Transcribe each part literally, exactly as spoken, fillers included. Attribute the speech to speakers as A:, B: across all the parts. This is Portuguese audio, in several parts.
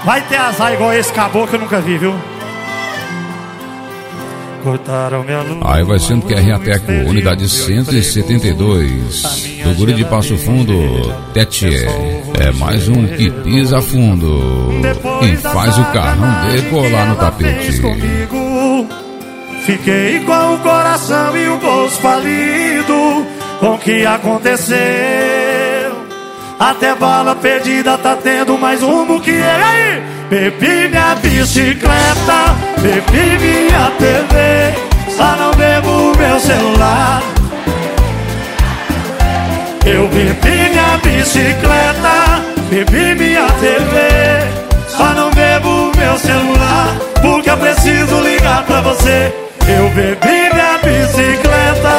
A: Vai ter azar igual esse caboclo que eu nunca vi, viu? Cortaram minha luz.
B: Aí vai sendo que R A Teco, unidade cento e setenta e dois, do Guri de Passo Fundo, Tete. É mais um que pisa fundo e faz o carrão decolar no tapete.
A: Fiquei com o coração e o bolso falido com o que aconteceu. Até bala perdida tá tendo mais rumo que ele. Aí, bebi minha bicicleta, bebi minha T V, só não bebo meu celular. Eu bebi minha bicicleta, bebi minha T V, só não bebo meu celular, porque eu preciso ligar pra você. Eu bebi minha bicicleta.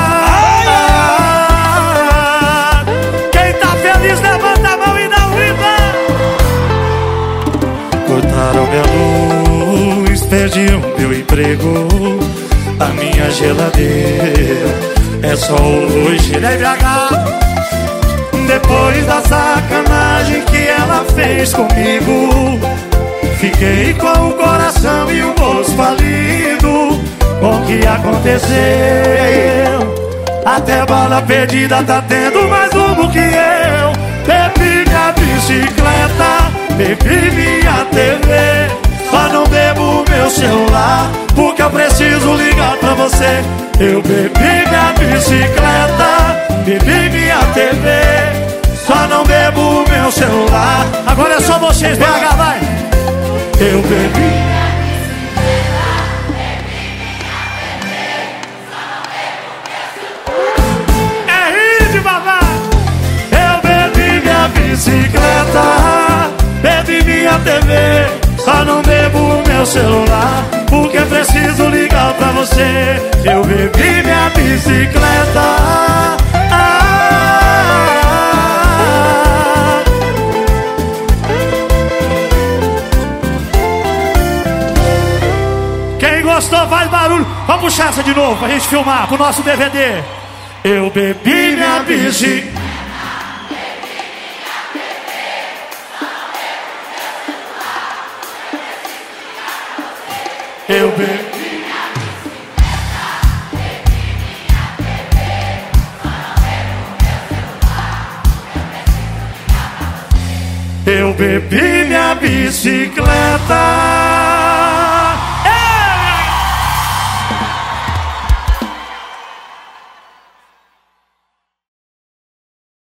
A: Quem tá feliz levanta a mão e dá um riba. Cortaram minha luz, perdi o meu emprego, a minha geladeira é só hoje. Vem pra cá. Depois da sacanagem que ela fez comigo, fiquei com o coração e o bolso falido com o que aconteceu. Até bala perdida tá tendo mais rumo que eu. Bebi minha bicicleta, bebi minha T V, só não bebo meu celular, porque eu preciso ligar pra você. Eu bebi minha bicicleta, bebi minha T V, só não bebo meu celular. Agora é só vocês, B H, vai! Eu bebi. Bicicleta, bebi minha T V, só não bebo meu celular, porque preciso ligar pra você. Eu bebi minha bicicleta. Ah, quem gostou faz barulho. Vamos puxar essa de novo pra gente filmar pro nosso D V D. Eu bebi minha bicicleta. Eu bebi Eu bebi minha bicicleta.